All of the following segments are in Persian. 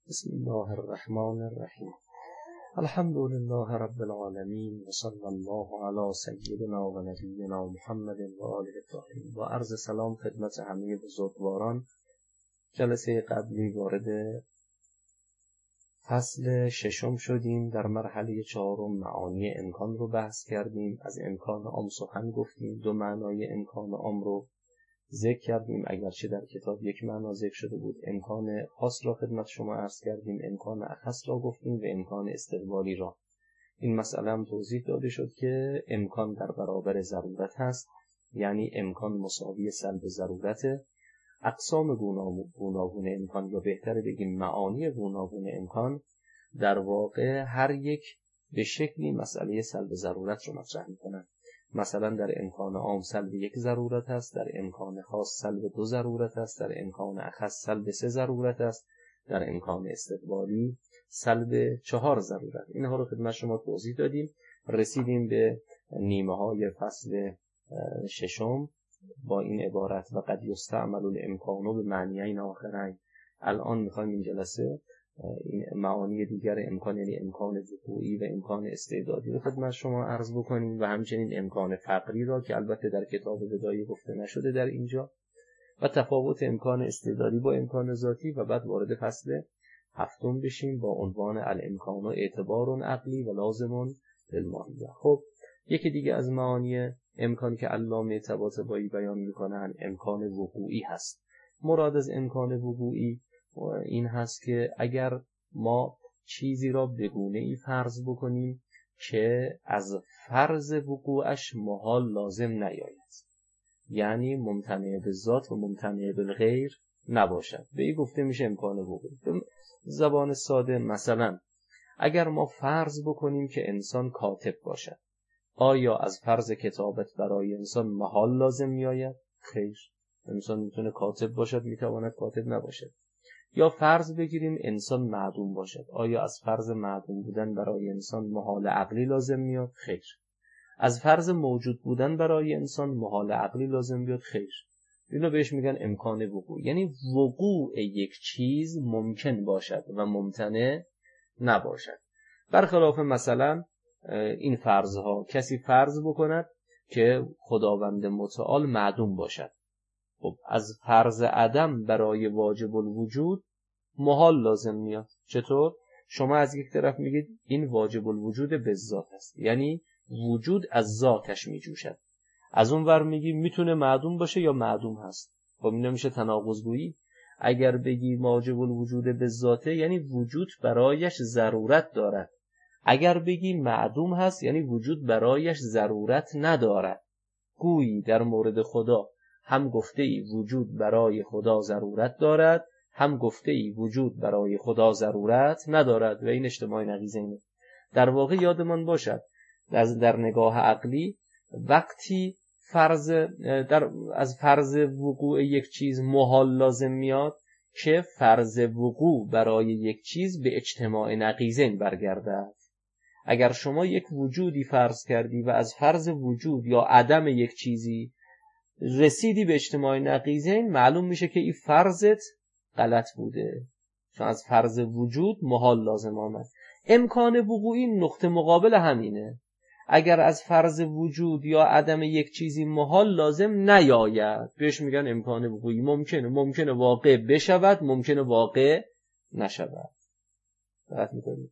بسم الله الرحمن الرحیم. الحمد لله رب العالمین و صلی الله علی سیدنا و نبینا محمد و آله الطاهرین. با عرض سلام خدمت همه بزرگواران. جلسه قبلی وارد فصل ششم شدیم. در مرحله چهارم معانی امکان رو بحث کردیم. از امکان عام سخن گفتیم. دو معنای امکان عام رو ذکر کردیم، اگرچه در کتاب یک معنا ذکر شده بود. امکان خاص را خدمت شما عرض کردیم، امکان اخص را گفتیم و امکان استقبالی را. این مسئله هم توضیح داده شد که امکان در برابر ضرورت هست، یعنی امکان مساوی سلب ضرورته. اقسام گوناگون امکان، یا بهتره بگیم معانی گوناگون امکان، در واقع هر یک به شکلی مسئله سلب ضرورت رو مطرح می‌کنند. مثلا در امکان عام سلب یک ضرورت است، در امکان خاص سلب دو ضرورت است، در امکان اخص سلب سه ضرورت است، در امکان استقبالی سلب 4 ضرورت. اینها رو خدمت شما توضیح دادیم. رسیدیم به نیمه های فصل ششم با این عبارت: و قد یستعمل الامکان به معنیین آخرین. الان میخوایم این جلسه این معانی دیگر امکان، یعنی امکان وقوعی و امکان استعدادی رو خدمت شما عرض بکنیم، و همچنین امکان فقری را که البته در کتاب بدایه گفته نشده در اینجا، و تفاوت امکان استعدادی با امکان ذاتی، و بعد وارد فصل هفتم بشیم با عنوان الامکان اعتبار عقلی و لازم للماهیه. خب یکی دیگه از معانی امکان که علامه طباطبایی بیان میکنن امکان وقوعی هست. مراد از امکان وقوعی این هست که اگر ما چیزی را به گونه‌ای فرض بکنیم که از فرض وقوعش محال لازم نیاید، یعنی ممتنع بالذات و ممتنع بالغیر نباشد، به این گفته میشه امکان وقوعی. به زبان ساده مثلا اگر ما فرض بکنیم که انسان کاتب باشد، آیا از فرض کتابت برای انسان محال لازم میآید؟ خیر، انسان میتونه کاتب باشد، میتواند کاتب نباشد. یا فرض بگیریم انسان معدوم باشد، آیا از فرض معدوم بودن برای انسان محال عقلی لازم میاد؟ خیر. از فرض موجود بودن برای انسان محال عقلی لازم بیاد؟ خیر. اینو بهش میگن امکان وقوع، یعنی وقوع یک چیز ممکن باشد و ممتنع نباشد. برخلاف مثلا این فرضها، کسی فرض بکند که خداوند متعال معدوم باشد، خب از فرض عدم برای واجب الوجود محال لازم میاد. چطور؟ شما از یک طرف میگید این واجب الوجود به ذات است، یعنی وجود از ذاتش میجوشد، از اون ور میگی میتونه معدوم باشه یا معدوم هست. خب این نمیشه تناقض گویی؟ اگر بگی واجب الوجود به ذاته یعنی وجود برایش ضرورت دارد، اگر بگی معدوم هست یعنی وجود برایش ضرورت ندارد. گویی در مورد خدا هم گفته ای وجود برای خدا ضرورت دارد، هم گفته ای وجود برای خدا ضرورت ندارد، و این اجتماع نقیضینه. در واقع یادمان باشد در نگاه عقلی وقتی از فرض وقوع یک چیز محال لازم میاد که فرض وقوع برای یک چیز به اجتماع نقیضین برگردد. اگر شما یک وجودی فرض کردی و از فرض وجود یا عدم یک چیزی رسیدی به اجتماع نقیضین، معلوم میشه که این فرضت غلط بوده، چون از فرض وجود محال لازم آمد. امکان وقوعی نقطه مقابل همینه. اگر از فرض وجود یا عدم یک چیزی محال لازم نیاید، بهش میگن امکان وقوعی. ممکنه واقع بشود، ممکنه واقع نشود. دقت میکنید؟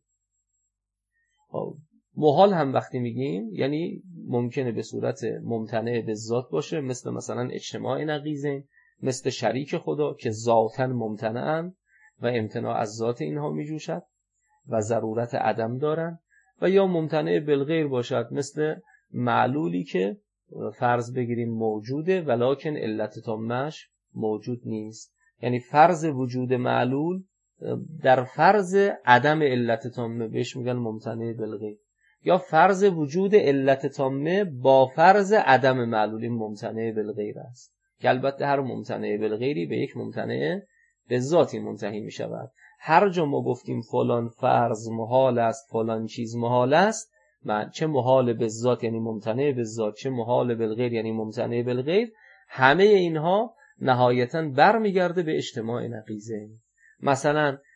محال هم وقتی میگیم یعنی ممکنه به صورت ممتنع به ذات باشه، مثلا اجتماع نقیضین، مثل شریک خدا که ذاتاً ممتنعن و امتناع از ذات اینها میجوشد و ضرورت عدم دارن، و یا ممتنع بالغیر باشد، مثل معلولی که فرض بگیریم موجوده ولکن علت تامش موجود نیست، یعنی فرض وجود معلول در فرض عدم علت تامه بهش میگن ممتنع بالغیر، یا فرض وجود علت تامه با فرض عدم معلولی ممتنع بالغیر است، که البته هر ممتنع بالغیری به یک ممتنع به ذاتی منتهی می شود. هر جا ما گفتیم فلان فرض محال است، فلان چیز محال است، چه محال به ذات یعنی ممتنع به ذات، چه محال بالغیر یعنی ممتنع بالغیر، همه اینها نهایتاً برمیگرده به اجتماع نقیضین. مثلا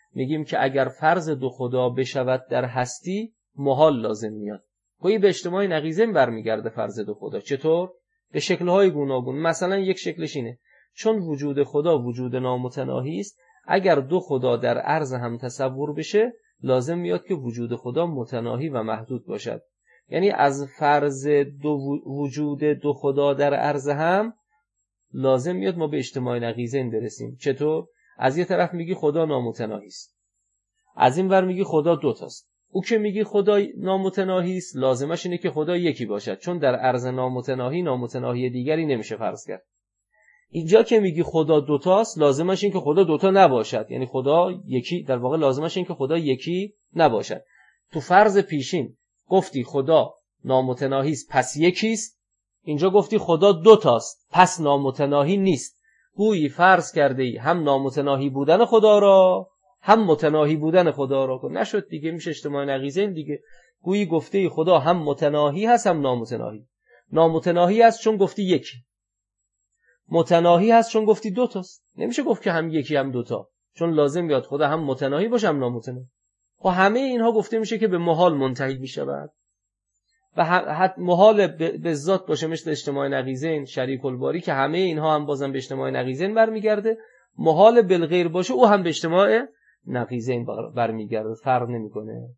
میگیم که اگر فرض دو خدا بشود در هستی محال لازم میاد. خب به اجتماع نقیضین برمیگرده فرض دو خدا. چطور؟ به شکل‌های گوناگون. مثلا یک شکلش اینه: چون وجود خدا وجود نامتناهی است، اگر دو خدا در عرض هم تصور بشه لازم میاد که وجود خدا متناهی و محدود باشد. یعنی از فرض وجود دو خدا در عرض هم لازم میاد ما به اجتماع نقیضین برسیم. چطور؟ از یه طرف میگی خدا نامتناهی است، از این ور میگی خدا دوتاست. او که میگی خدا نامتناهی است لازمش اینه که خدا یکی باشد، چون در عرض نامتناهی دیگری نمیشه فرض کرد. اینجا که میگی خدا دوتاست لازمش این که خدا دوتا نباشد، یعنی خدا یکی، در واقع لازمش این که خدا یکی نباشد. تو فرض پیشین گفتی خدا نامتناهی است پس یکیست، اینجا گفتی خدا دوتاست پس نامتناهی نیست. گویی فرض کرده ای هم نامتناهی بودن خدا را هم متناهی بودن خدا را. نشد دیگه، میشه اجتماع نقیضین دیگه. گویی گفته ای خدا هم متناهی هست هم نامتناهی. نامتناهی هست چون گفتی یکی، متناهی هست چون گفتی دوتاست. نمیشه گفت که هم یکی هم دوتا، چون لازم بیاد خدا هم متناهی باشه هم نامتناهی. خب همه اینها گفته میشه که به محال منتهی میشود و محال به ذات باشه، مثل اجتماع نقیضین، شریک الباری، که همه اینها هم بازم به اجتماع نقیضین برمیگرده. محال بالغیر باشه او هم به اجتماع نقیضین برمیگرده، فرق نمیکنه.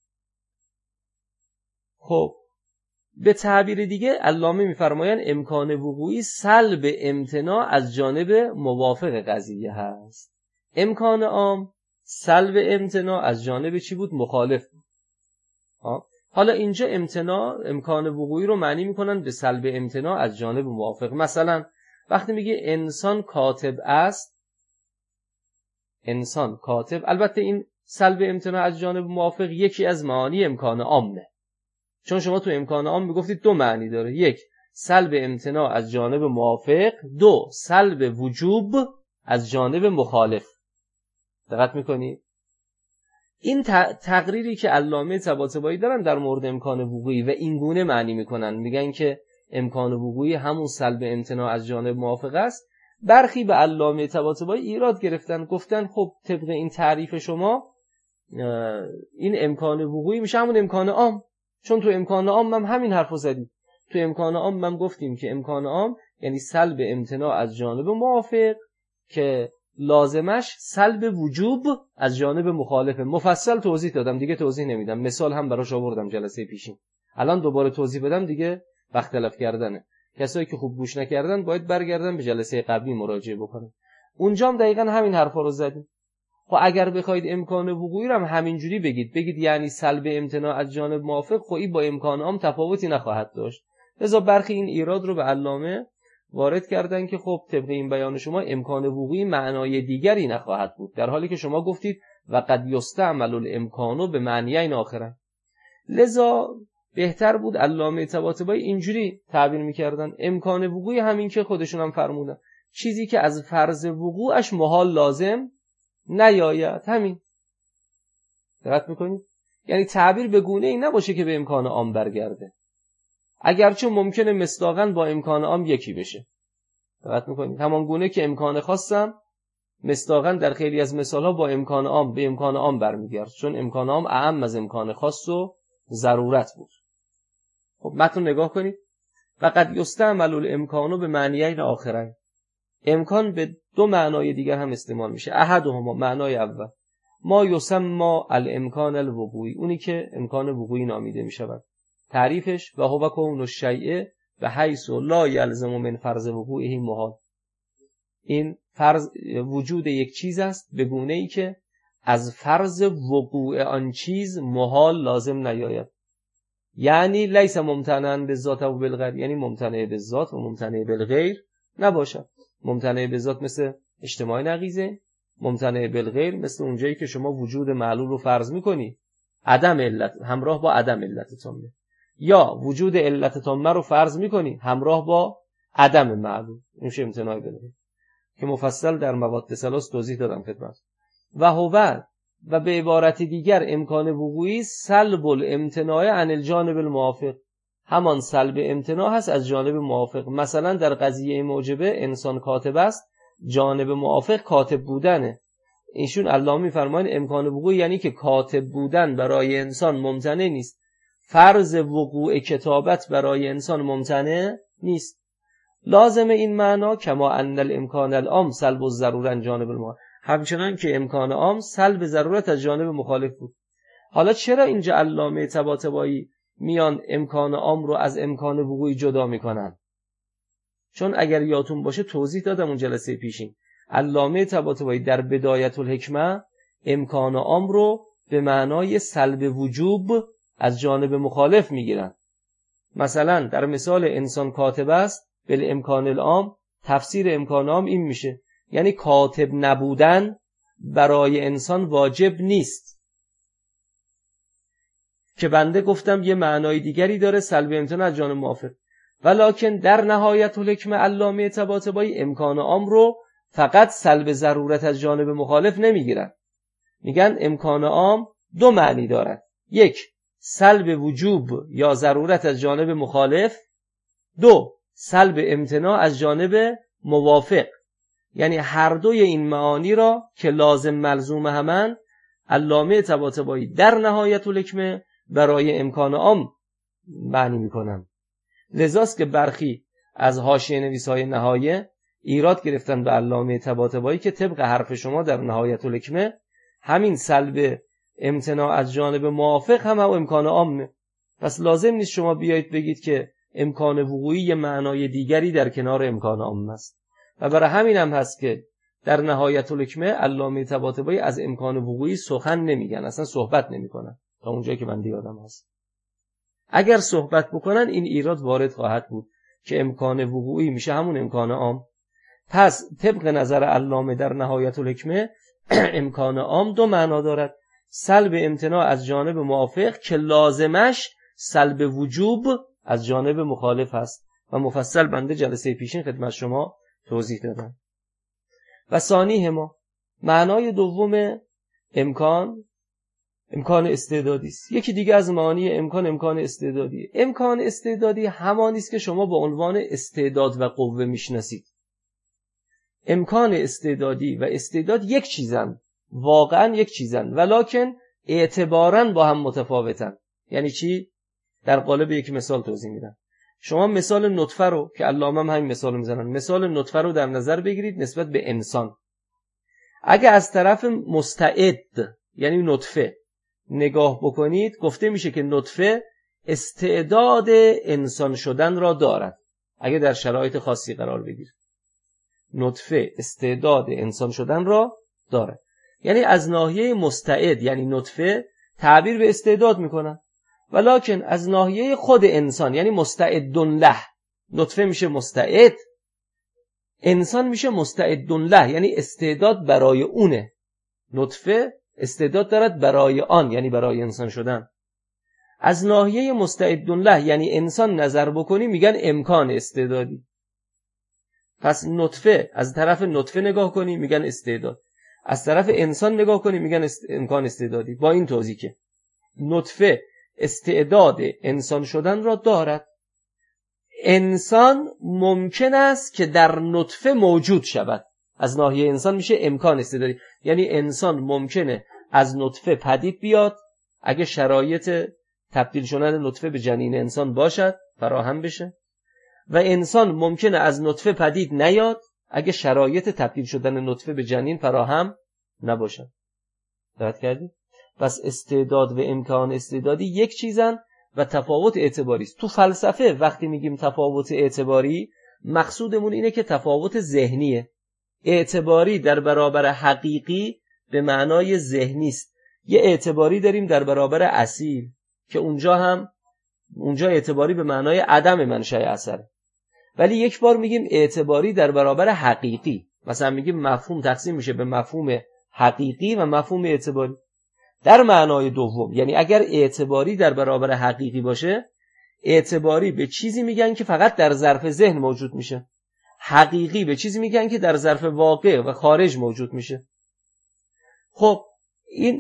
خب به تعبیر دیگه علامه میفرمایند امکان وقوعی سلب امتناع از جانب موافق قضیه هست. امکان عام سلب امتناع از جانب چی بود؟ مخالف بود. حالا اینجا امکان وقوعی رو معنی میکنن به سلب امتناع از جانب موافق. مثلا وقتی میگه انسان کاتب است، انسان کاتب، البته این سلب امتناع از جانب موافق یکی از معانی امکان عامه، چون شما تو امکان عام میگفتید دو معنی داره: یک سلب امتناع از جانب موافق، دو سلب وجوب از جانب مخالف. دقت میکنید؟ این تقریری که علامه طباطبایی دارن در مورد امکان وقوعی و این گونه معنی میکنن، میگن که امکان وقوعی همون سلب امتناع از جانب موافق است. برخی به علامه طباطبایی ایراد گرفتن، گفتن خب طبق این تعریف شما این امکان وقوعی میشه همون امکان عام، چون تو امکان عام هم همین حرفو زدیم. تو امکان عام هم گفتیم که امکان عام یعنی سلب امتناع از جانب موافق که لازمش سلب وجوب از جانب مخالفه. مفصل توضیح دادم دیگه، توضیح نمیدم، مثال هم براش آوردم جلسه پیشین. الان دوباره توضیح بدم دیگه وقت تلف کردنه. کسایی که خوب گوش نکردن باید برگردن به جلسه قبلی مراجعه بکنن، اونجا هم دقیقاً همین حرفا رو زدیم. خب اگر بخواید امکان وقوعی رو هم همینجوری بگید یعنی سلب امتناع از جانب موافق، خب این با امکان عام تفاوتی نخواهد داشت. لذا برخی این ایراد رو به علامه وارد کردن که خب طبق این بیان شما امکان وقوعی معنای دیگری نخواهد بود، در حالی که شما گفتید و قد یستعمل الامکان به معنیین آخرن. لذا بهتر بود علامه طباطبایی اینجوری تعبیر میکردن: امکان وقوعی همین که خودشون هم فرمودن، چیزی که از فرض وقوعش محال لازم نیاید، همین. دقت میکنید؟ یعنی تعبیر به گونه ای نباشه که به امکان عام برگرده، اگرچه ممکنه مصداقاً با امکان عام یکی بشه. دقت میکنید؟ همان گونه که امکان خاصم مصداقاً در خیلی از مثالها با امکان عام به امکان عام برمیگرد، چون امکان عام اعم از امکان خاص و ضرورت بود. خب متن نگاه کنید: و قد یستعمل الامکان به معنیین آخرین. امکان به دو معنای دیگر هم استعمال میشه. احدهما، معنای اول، ما یسمى الامکان الوقوعی، اونی که امکان وقوعی نامیده میشود. تعریفش: و هو کون الشیء و حیث لا یلزم من فرض وقوعه محال. این فرض وجود یک چیز است به گونه ای که از فرض وقوع آن چیز محال لازم نیاید. یعنی لیس ممتنعا بالذات و بالغیر، یعنی ممتنع بالذات و ممتنع بالغیر نباشد. ممتنع بالذات مثل اجتماع نقیضه، ممتنع بالغیر مثل اونجایی که شما وجود معلول رو فرض میکنی عدم علت همراه با عدم علت تامه، یا وجود علت تامه رو فرض میکنی همراه با عدم معلول، این میشه امتناع بالغیر که مفصل در مواد ثلاث توضیح دادم خدمت. و هو، و به عبارت دیگر امکان وقوعی سلب الامتناع عن الجانب الموافق، همان سلب امتناع هست از جانب موافق. مثلا در قضیه موجبه انسان کاتب است، جانب موافق کاتب بودنه. ایشون علامه میفرمایند امکان وقوع یعنی که کاتب بودن برای انسان ممتنع نیست، فرض وقوع کتابت برای انسان ممتنع نیست. لازم این معنا کما ان الامکان العام سلب الضروره عن جانب المخالف، همچنان که امکان عام سلب ضرورت از جانب مخالف بود. حالا چرا اینجا علامه طباطبایی میان امکان عام رو از امکان وقوعی جدا میکنن؟ چون اگر یادتون باشه توضیح دادم اون جلسه پیشین، علامه طباطبایی در بدایت الحکمه امکان عام رو به معنای سلب وجوب از جانب مخالف میگیرن. مثلا در مثال انسان کاتب است بالامکان العام، تفسیر امکان عام این میشه یعنی کاتب نبودن برای انسان واجب نیست، که بنده گفتم یه معنای دیگری داره سلب امتناع از جانب موافق. ولکن در نهایت الحکمه علامه طباطبایی امکان عام رو فقط سلب ضرورت از جانب مخالف نمیگیرن، میگن امکان عام دو معنی دارد، یک سلب وجوب یا ضرورت از جانب مخالف، دو سلب امتناع از جانب موافق. یعنی هر دوی این معانی را که لازم ملزوم همن علامه طباطبایی در نهایت الحکمه برای امکان عام معنی میکنن. لذاست که برخی از حاشیه نویسای نهایه ایراد گرفتن به علامه طباطبایی که طبق حرف شما در نهایت الحکمه همین سلب امتناع از جانب موافق هم امکان عامه، پس لازم نیست شما بیایید بگید که امکان وقوعی یه معنای دیگری در کنار امکان عام است. و برای همین هم هست که در نهایت الحکمه علامه طباطبایی از امکان وقوعی سخن نمیگن، اصلا صحبت نمیکنن تا اونجایی که من یادم هست. اگر صحبت بکنن این ایراد وارد خواهد بود که امکان وقوعی میشه همون امکان عام. پس طبق نظر علامه در نهایت الحکمه امکان عام دو معنا دارد، سلب امتناع از جانب موافق که لازمش سلب وجوب از جانب مخالف است و مفصل بنده جلسه پیشین خدمت شما توضیح دادم. و ثانی ما معنای دوم امکان استعدادی است. یکی دیگه از معانی امکان استعدادی. امکان استعدادی همانی است که شما به عنوان استعداد و قوه میشناسید. امکان استعدادی و استعداد یک چیزن، واقعا یک چیزن، ولکن اعتباراً با هم متفاوتن. یعنی چی؟ در قالب یک مثال توضیح میدم. شما مثال نطفه رو که علامه هم همین مثال میزنن، مثال نطفه رو در نظر بگیرید نسبت به انسان. اگه از طرف مستعد یعنی نطفه نگاه بکنید، گفته میشه که نطفه استعداد انسان شدن را دارد. اگه در شرایط خاصی قرار بگیرید، نطفه استعداد انسان شدن را دارد. یعنی از ناحیه مستعد یعنی نطفه تعبیر به استعداد میکنن، ولکن از ناحیه خود انسان یعنی مستعد له، نطفه میشه مستعد، انسان میشه مستعد له یعنی استعداد برای اونه. نطفه استعداد دارد برای آن یعنی برای انسان شدن. از ناحیه مستعد له یعنی انسان نظر بکنی میگن امکان استعدادی. پس نطفه از طرف نطفه نگاه کنی میگن استعداد، از طرف انسان نگاه کنی میگن امکان استعدادی. با این توضیح که نطفه استعداد انسان شدن را دارد، انسان ممکن است که در نطفه موجود شود. از ناحیه انسان میشه امکان استعدادی، یعنی انسان ممکنه از نطفه پدید بیاد اگه شرایط تبدیل شدن نطفه به جنین انسان باشد، فراهم بشه، و انسان ممکنه از نطفه پدید نیاد اگه شرایط تبدیل شدن نطفه به جنین فراهم نباشد. دقت کردید؟ پس استعداد و امکان استعدادی یک چیزن و تفاوت اعتباری است. تو فلسفه وقتی میگیم تفاوت اعتباری مقصودمون اینه که تفاوت ذهنیه. اعتباری در برابر حقیقی به معنای ذهنی است. یه اعتباری داریم در برابر اصیل که اونجا اعتباری به معنای عدم منشأ اثره. ولی یک بار میگیم اعتباری در برابر حقیقی، مثلا میگیم مفهوم تقسیم میشه به مفهوم حقیقی و مفهوم اعتباری. در معنای دوم یعنی اگر اعتباری در برابر حقیقی باشه، اعتباری به چیزی میگن که فقط در ظرف ذهن موجود میشه، حقیقی به چیزی میگن که در ظرف واقع و خارج موجود میشه. خب این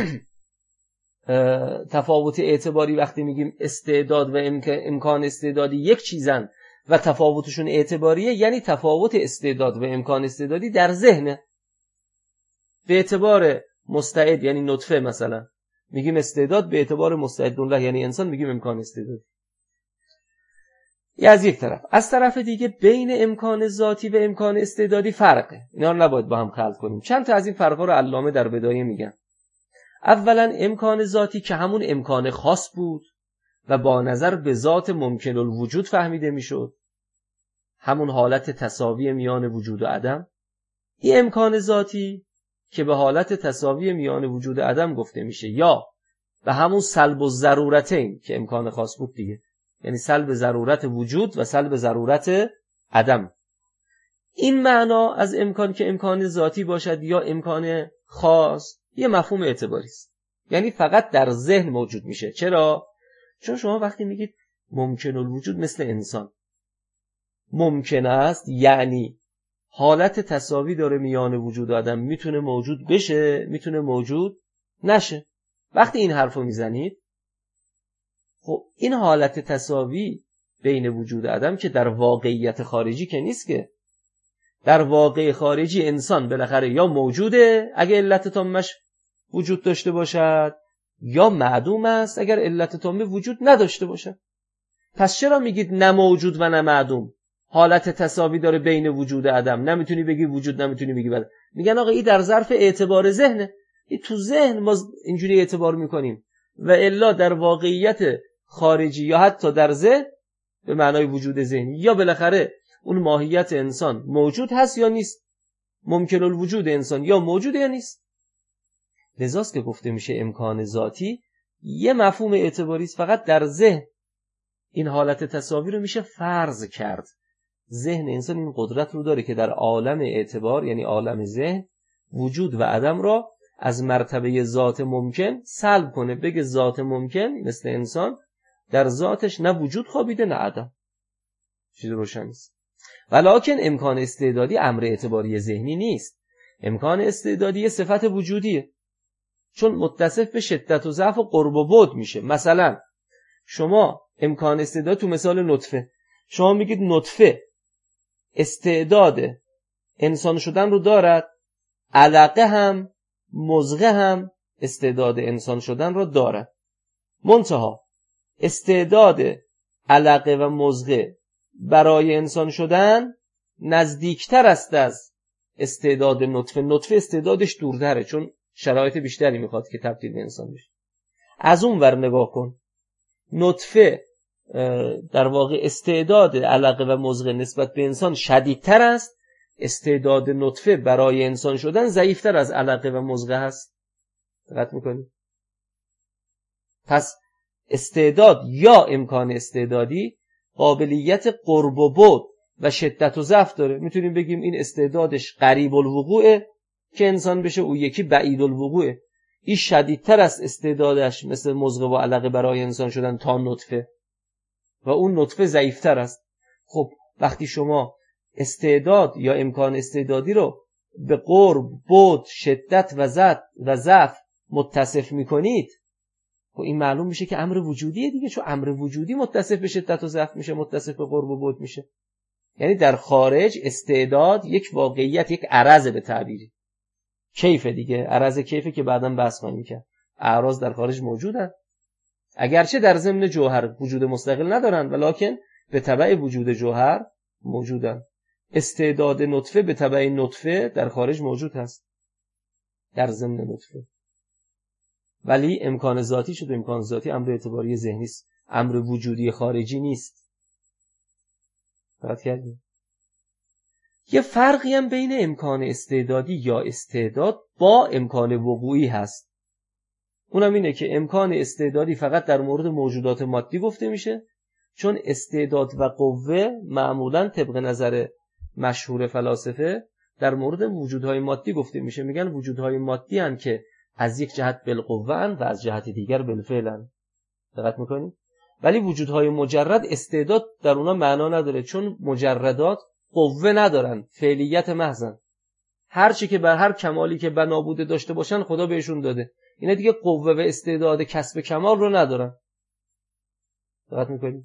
تفاوت اعتباری وقتی میگیم استعداد و امکان استعدادی یک چیزن و تفاوتشون اعتباریه، یعنی تفاوت استعداد و امکان استعدادی در ذهنه. به اعتبار مستعد یعنی نطفه مثلا میگیم استعداد، به اعتبار مستعد الله یعنی انسان میگیم امکان استعداد. یه از یک طرف. از طرف دیگه بین امکان ذاتی و امکان استعدادی فرقه. اینا رو نباید با هم خلط کنیم. چند تا از این فرقا رو علامه در بدایه میگن. اولا امکان ذاتی که همون امکان خاص بود و با نظر به ذات ممکن الوجود فهمیده میشد، همون حالت تساوی میان وجود و عدم. این امکان ذاتی که به حالت تساوی میان وجود و عدم گفته میشه، یا به همون سلب الضرورتین که امکان خاص بود دیگه، یعنی سلب ضرورت وجود و سلب ضرورت عدم. این معنا از امکان که امکان ذاتی باشد یا امکان خاص یه مفهوم اعتباری است، یعنی فقط در ذهن موجود میشه. چرا؟ چون شما وقتی میگید ممکن الوجود مثل انسان ممکن است، یعنی حالت تساوی داره میان وجود و عدم، میتونه موجود بشه میتونه موجود نشه. وقتی این حرفو میزنید، خب این حالت تساوی بین وجود و عدم که در واقعیت خارجی که نیست، که در واقع خارجی انسان بالاخره یا موجوده اگه علت تامش وجود داشته باشد، یا معدوم است اگر علت تامه وجود نداشته باشد. پس چرا میگید نه موجود و نه معدوم؟ حالت تساوی داره بین وجود و عدم، نمیتونی بگی وجود نمیتونی بگی عدم. میگن آقا این در ظرف اعتبار ذهنه، این تو ذهن ما اینجوری اعتبار میکنیم و الا در واقعیت خارجی یا حتی در ذهن به معنای وجود ذهنی یا بالاخره اون ماهیت انسان موجود هست یا نیست، ممکن الوجود انسان یا موجود یا نیست. لذاست که گفته میشه امکان ذاتی یه مفهوم اعتباری است، فقط در ذهن این حالت تساوی رو میشه فرض کرد. ذهن انسان این قدرت رو داره که در عالم اعتبار یعنی عالم ذهن وجود و عدم را از مرتبه ذات ممکن سلب کنه، بگه ذات ممکن مثل انسان در ذاتش نه وجود خوابیده نه عدم. چیز روشن است. ولکن امکان استعدادی امر اعتباری ذهنی نیست. امکان استعدادی صفت وجودیه، چون متصف به شدت و ضعف و قرب و بعد میشه. مثلا شما امکان استعداد تو مثال نطفه، شما میگید نطفه استعداد انسان شدن رو دارد، علقه هم مضغه هم استعداد انسان شدن رو دارد، منتها استعداد علقه و مضغه برای انسان شدن نزدیکتر است از استعداد نطفه. نطفه استعدادش دورتره چون شرایط بیشتری میخواد که تبدیل به انسان بشه. از اون ور نگاه کن، نطفه در واقع استعداد علقه و مضغه نسبت به انسان شدیدتر است، استعداد نطفه برای انسان شدن ضعیفتر از علقه و مضغه هست. دقت میکنی؟ پس استعداد یا امکان استعدادی قابلیت قرب و بعد و شدت و ضعف داره. میتونیم بگیم این استعدادش قریب الوقوعه که انسان بشه، او یکی بعید الوقوعه. این شدیدتر است استعدادش مثل مضغه و علقه برای انسان شدن تا نطفه و اون نطفه ضعیفتر است. خب وقتی شما استعداد یا امکان استعدادی رو به قرب، بعد، شدت و ضعف متصف میکنید، خب این معلوم میشه که امر وجودیه دیگه، چون امر وجودی متصف به شدت و ضعف میشه، متصف به قرب و بعد میشه. یعنی در خارج استعداد یک واقعیت، یک عرض به تعبیری کیف دیگه، عرض کیفه که بعداً بحث خواهیم کرد. اعراض در خارج موجودن، اگرچه در ضمن جوهر وجود مستقل ندارن ولکن به تبع وجود جوهر موجودن. استعداد نطفه به تبع نطفه در خارج موجود هست در ضمن نطفه، ولی امکان ذاتی شد. امکان ذاتی امر اعتباری ذهنی است، امر وجودی خارجی نیست. فرق کردیم؟ یه فرقی هم بین امکان استعدادی یا استعداد با امکان وقوعی هست. اونم اینه که امکان استعدادی فقط در مورد موجودات مادی گفته میشه، چون استعداد و قوه معمولاً طبق نظر مشهور فلاسفه در مورد وجودهای مادی گفته میشه. میگن وجودهای مادی هن که از یک جهت بالقوه هن و از جهت دیگر بالفعل هن. دقت میکنید؟ ولی وجودهای مجرد استعداد در اونا معنا نداره، چون مجردات قوه ندارن، فعلیت محضن. هر چی که بر هر کمالی که بنا بوده داشته باشن خدا بهشون داده، اینا دیگه قوه و استعداد کسب کمال رو ندارن. دقت میکنید؟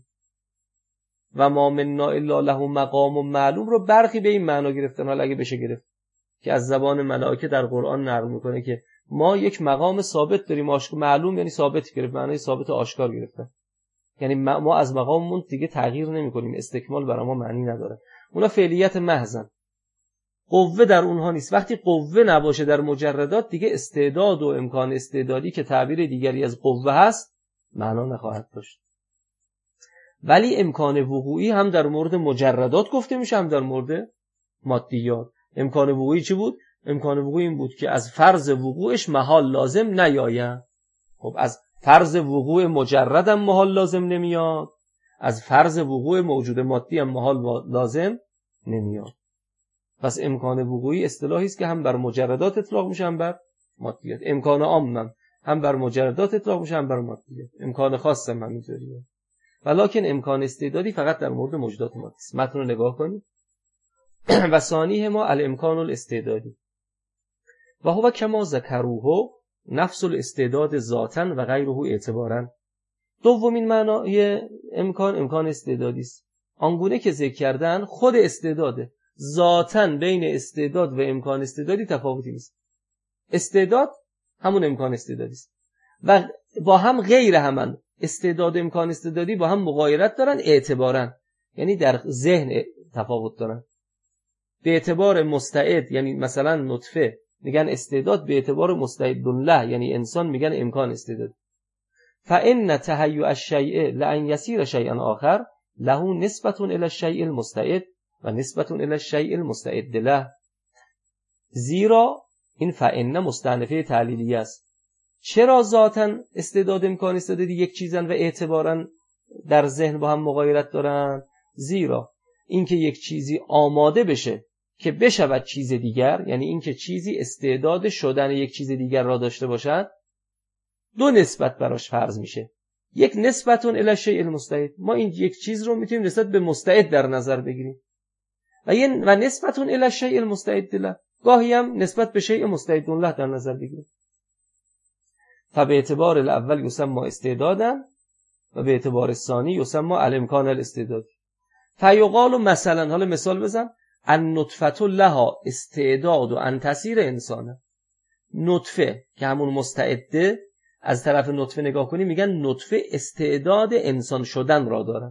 و ما منا الا له مقام معلوم رو برخی به این معنا گرفتن، حالا اگه بشه گرفت. که از زبان ملائکه در قرآن نقل میکنه که ما یک مقام ثابت داریم، معلوم یعنی ثابت گرفت، معنای ثابت آشکار گرفتن، یعنی ما از مقاممون دیگه تغییر نمی‌کنیم، استکمال برای ما معنی نداره. اونا فعلیت محضن، قوه در اونها نیست. وقتی قوه نباشه در مجردات دیگه استعداد و امکان استعدادی که تعبیر دیگری از قوه هست معنا نخواهد داشت. ولی امکان وقوعی هم در مورد مجردات گفته میشه، هم در مورد مادیات. امکان وقوعی چی بود؟ امکان وقوعی این بود که از فرض وقوعش محال لازم نیاید. خب از فرض وقوع مجرد هم محال لازم نمیاد، از فرض وقوع موجود مادی هم محال لازم نمیاد. پس امکان وقوعی اصطلاحی است که هم بر مجردات اطلاق میشه هم بر مادیات. امکان عام هم بر مجردات اطلاق میشه هم بر مادیات. امکان خاص هم همینطوریه. ولکن امکان استعدادی فقط در مورد موجودات مادی است. متن رو نگاه کنید. و ثانیه ما الامکان الاستعدادی و هو کما ذکروه نفس الاستعداد ذاتاً و غیره اعتباراً. دومین معنای امکان استعدادی است. آنگونه که ذکر کردن خود استعداده. ذاتاً بین استعداد و امکان استعدادی تفاوتی نیست. استعداد همون امکان استعدادی است و با هم غیر همن. استعداد و امکان استعدادی با هم مغایرت دارن اعتباراً، یعنی در ذهن تفاوت دارن. به اعتبار مستعد یعنی مثلا نطفه میگن استعداد، به اعتبار مستعد له یعنی انسان میگن امکان استعداد. فإن تهيؤ الشيء لأن يصير شيئا آخر له نسبة إلى الشيء المستعد و نسبة إلى الشيء المستعد له. زیرا این فإن مستأنفه تعلیلیه است. چرا ذاتاً استعداد امکان استعدادی یک چیزن و اعتباراً در ذهن با هم مغایرت دارن؟ زیرا اینکه یک چیزی آماده بشه که بشود چیز دیگر، یعنی اینکه چیزی استعداد شدن یک چیز دیگر را داشته باشد، دو نسبت براش فرض میشه. یک نسبتون الی الشیء المستعد، ما این یک چیز رو میتونیم نسبت به مستعد در نظر بگیریم و نسبتون الی الشیء المستعد له، گاهی هم نسبت به شیء مستعد له در نظر بگیریم. فبه اعتبار الاول یسمى استعدادا و به اعتبار ثانی یسمى الامکان الاستعدادی. فیقال مثلا، حالا مثال بزن، النطفه لها استعداد و ان تصیر انسانه. نطفه که همون مستعده، از طرف نطفه نگاه کنی میگن نطفه استعداد انسان شدن را داره.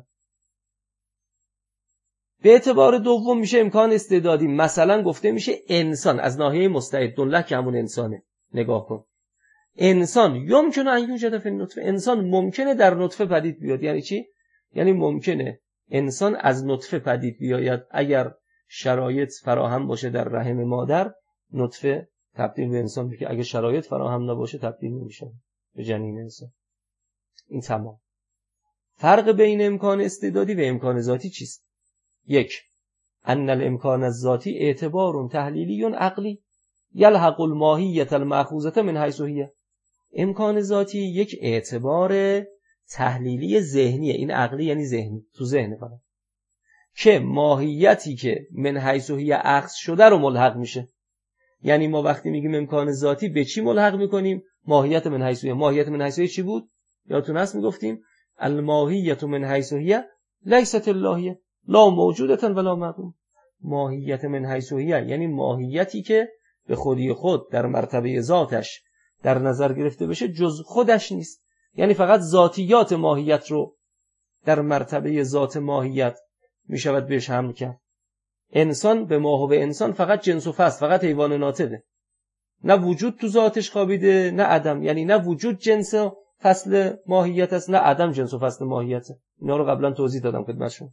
به اعتبار دوم میشه امکان استعدادی، مثلا گفته میشه انسان از ناحیه مستعد له که همون انسانه. نگاه کن، انسان یمکنه ان یوجد فی النطفه، انسان ممکنه در نطفه پدید بیاد. یعنی چی؟ یعنی ممکنه انسان از نطفه پدید بیاید اگر شرایط فراهم باشه در رحم مادر، نطفه تبدیل به انسان بشه. اگه شرایط فراهم نباشه تبدیل نمیشه به جنین انسان. این تمام. فرق بین امکان استعدادی و امکان ذاتی چیست؟ یک، ان الامکان الذاتی اعتبار تحلیلی عقلی یلحق الماهیة المأخوذة من حیث هی. امکان ذاتی یک اعتبار تحلیلی ذهنیه. این عقلی یعنی ذهنی، تو ذهن فقط، که ماهیتی که من حیث هی اخذ شده رو ملحق میشه. یعنی ما وقتی میگیم امکان ذاتی به چی ملحق میکنیم؟ ماهیت من حیث هی. ماهیت من حیث هی چی بود؟ یادتون هست میگفتیم الماهیت من حیث هی لیست اللهیه لا موجودة ولا معدوم. ماهیت من حیث هی یعنی ماهیتی که به خودی خود در مرتبه ذاتش در نظر گرفته بشه جز خودش نیست. یعنی فقط ذاتیات ماهیت رو در مرتبه ذات ماهیت میشود بهش حمل کرد. انسان به ماهو به انسان فقط جنس و فصل، فقط حیوان ناطقه. نه وجود تو ذاتش خوابیده نه عدم. یعنی نه وجود جنس و فصل ماهیت است نه عدم جنس و فصل ماهیت. اینا رو قبلا توضیح دادم خدمتشون.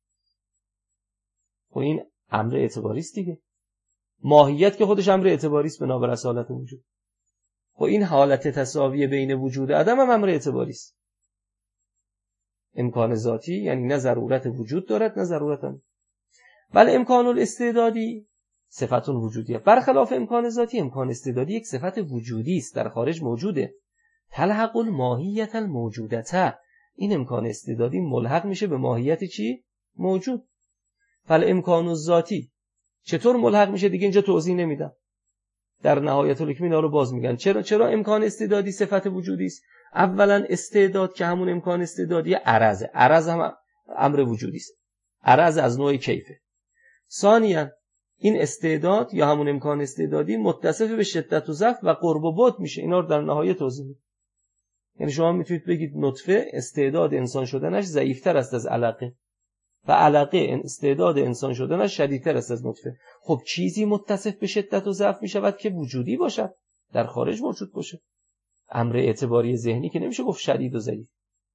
خب این امر اعتباری است دیگه. ماهیت که خودش امر اعتباری است بنابر اصالت وجود. خب این حالت تساوی بین وجود و عدم هم امر اعتباری است. امکان ذاتی یعنی نه ضرورت وجود دارد نه ضرورت هم. بله امکان الاستعدادی صفت وجودیه. برخلاف امکان ذاتی، امکان استعدادی یک صفت وجودی است، در خارج موجوده. تلحق الماهیت الموجودته. این امکان استعدادی ملحق میشه به ماهیت چی؟ موجود. فالامکان الذاتی چطور ملحق میشه دیگه اینجا توضیح نمیدم. در نهایت الحکم اینا رو باز میگن. چرا امکان استعدادی صفت وجودی است؟ اولا استعداد که همون امکان استعدادی عرضه. عرض هم امر وجودی است. عرض از نوع کیفه. ثانیاً این استعداد یا همون امکان استعدادی متصف به شدت و ضعف و قرب و بعد میشه. اینا رو در نهایت توضیح میدم. یعنی شما میتونید بگید نطفه استعداد انسان شدنش ضعیفتر است از علقه و علقه استعداد انسان شدنش شدیدتر است از نطفه. خب چیزی متصف به شدت و ضعف میشود که وجودی باشد، در خارج موجود باشه. امر اعتباری ذهنی که نمیشه گفت شدید و ضعیف.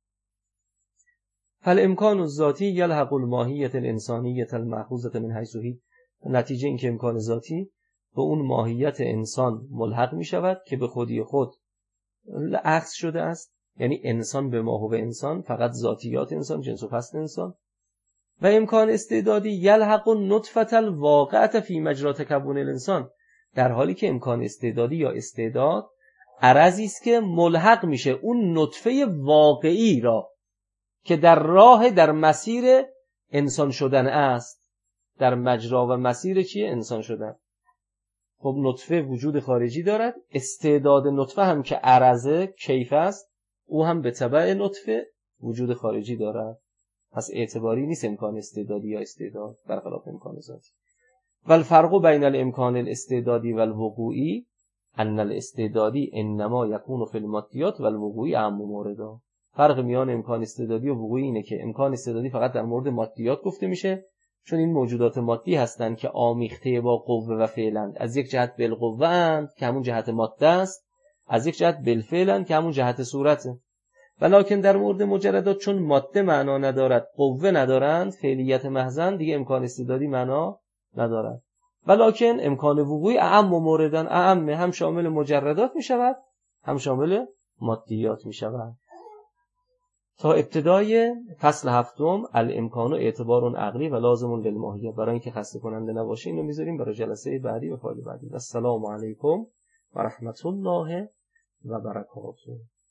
فالامکان الذاتی یلحق الماهیت الانسانیت المأخوذة من حیث هی. نتیجه این که امکان ذاتی به اون ماهیت انسان ملحق میشود که به خودی خود اخذ شده است. یعنی انسان به ما و به انسان فقط ذاتیات انسان، جنس و فصل انسان. و امکان استعدادی یلحق النطفة الواقعة فی مجرا تکون الانسان، در حالی که امکان استعدادی یا استعداد عرضی است که ملحق میشه اون نطفه واقعی را که در راه در مسیر انسان شدن است. در مجرا و مسیر چیه؟ انسان شدن. خب نطفه وجود خارجی دارد، استعداد نطفه هم که عرضه کیف است، او هم به تبع نطفه وجود خارجی دارد. پس اعتباری نیست امکان استعدادی یا استعداد برخلاف امکان ذاتی. و الفرق بین الامکان الاستعدادی و الوقوعی ان الاستعدادی انما یکون فی المادیات و الوقوعی اعم موردا. فرق میان امکان استعدادی و وقوعی اینه که امکان استعدادی فقط در مورد مادیات گفته میشه، چون این موجودات مادی هستند که آمیخته با قوه و فعلند. از یک جهت بالقوه اند که همون جهت ماده است، از یک جهت بالفعلند که همون جهت صورته. ولکن در مورد مجردات چون ماده معنا ندارد، قوه ندارند، فعلیت محضن، دیگه امکان استعدادی معنا ندارد. ولکن امکان وقوعی اعم و موردن، اعم هم شامل مجردات می شود هم شامل مادیات می شود. تا ابتدای فصل هفتم الامکان و اعتبار عقلی و لازم للماهیه. برای اینکه خسته کننده نباشه اینو میذاریم برای جلسه بعدی و فایل بعدی. السلام علیکم و رحمت الله و برکاته.